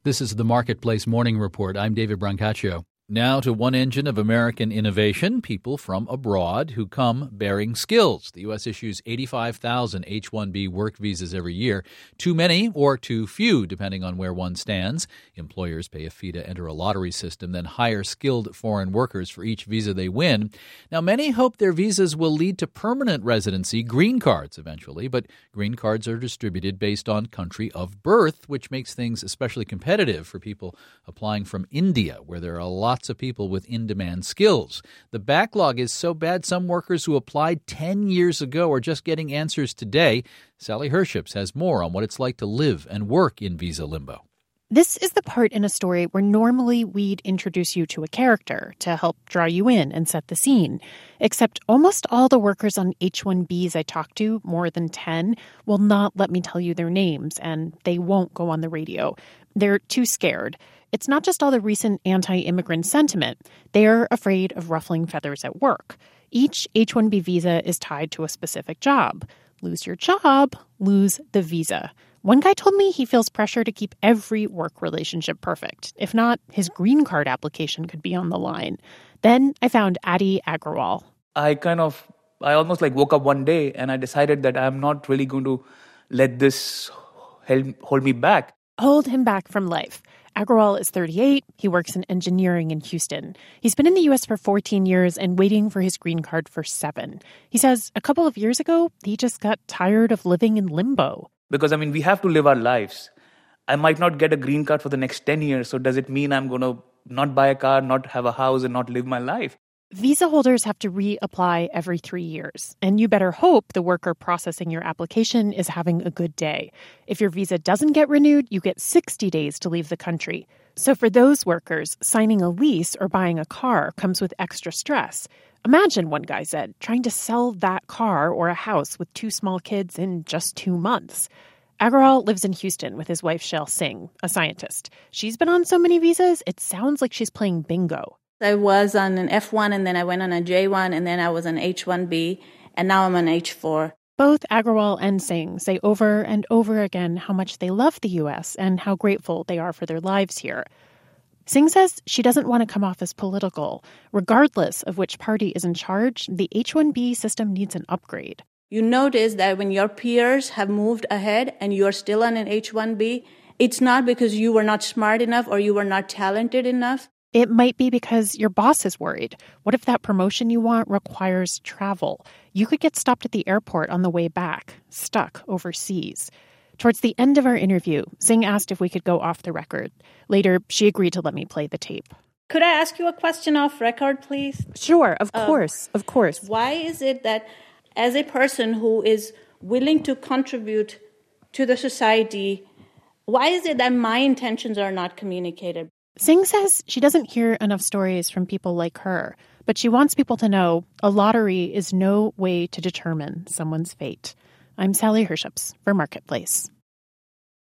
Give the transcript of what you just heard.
This is the Marketplace Morning Report. I'm David Brancaccio. Now to one engine of American innovation, people from abroad who come bearing skills. The U.S. issues 85,000 H-1B work visas every year. Too many or too few, depending on where one stands. Employers pay a fee to enter a lottery system, then hire skilled foreign workers for each visa they win. Now, many hope their visas will lead to permanent residency, green cards eventually, but green cards are distributed based on country of birth, which makes things especially competitive for people applying from India, where there are lots of people with in-demand skills. The backlog is so bad some workers who applied 10 years ago are just getting answers today. Sally Herships has more on what it's like to live and work in visa limbo. This is the part in a story where normally we'd introduce you to a character to help draw you in and set the scene. Except almost all the workers on H-1Bs I talked to, more than 10, will not let me tell you their names, and they won't go on the radio. They're too scared. It's not just all the recent anti-immigrant sentiment. They're afraid of ruffling feathers at work. Each H-1B visa is tied to a specific job. Lose your job, lose the visa. One guy told me he feels pressure to keep every work relationship perfect. If not, his green card application could be on the line. Then I found Adi Agrawal. I almost woke up one day and I decided that I'm not really going to let this hold me back. Hold him back from life. Agrawal is 38. He works in engineering in Houston. He's been in the U.S. for 14 years and waiting for his green card for 7. He says a couple of years ago, he just got tired of living in limbo. Because, we have to live our lives. I might not get a green card for the next 10 years, so does it mean I'm going to not buy a car, not have a house, and not live my life? Visa holders have to reapply every 3 years, and you better hope the worker processing your application is having a good day. If your visa doesn't get renewed, you get 60 days to leave the country. So for those workers, signing a lease or buying a car comes with extra stress. Imagine, one guy said, trying to sell that car or a house with 2 small kids in just 2 months. Agrawal lives in Houston with his wife, Shail Singh, a scientist. She's been on so many visas, it sounds like she's playing bingo. I was on an F1, and then I went on a J1, and then I was on H1B, and now I'm on H4. Both Agrawal and Singh say over and over again how much they love the U.S. and how grateful they are for their lives here. Singh says she doesn't want to come off as political. Regardless of which party is in charge, the H-1B system needs an upgrade. You notice that when your peers have moved ahead and you're still on an H-1B, it's not because you were not smart enough or you were not talented enough. It might be because your boss is worried. What if that promotion you want requires travel? You could get stopped at the airport on the way back, stuck overseas. Towards the end of our interview, Singh asked if we could go off the record. Later, she agreed to let me play the tape. Could I ask you a question off record, please? Sure, of course. Why is it that as a person who is willing to contribute to the society, why is it that my intentions are not communicated? Singh says she doesn't hear enough stories from people like her, but she wants people to know a lottery is no way to determine someone's fate. I'm Sally Herships for Marketplace.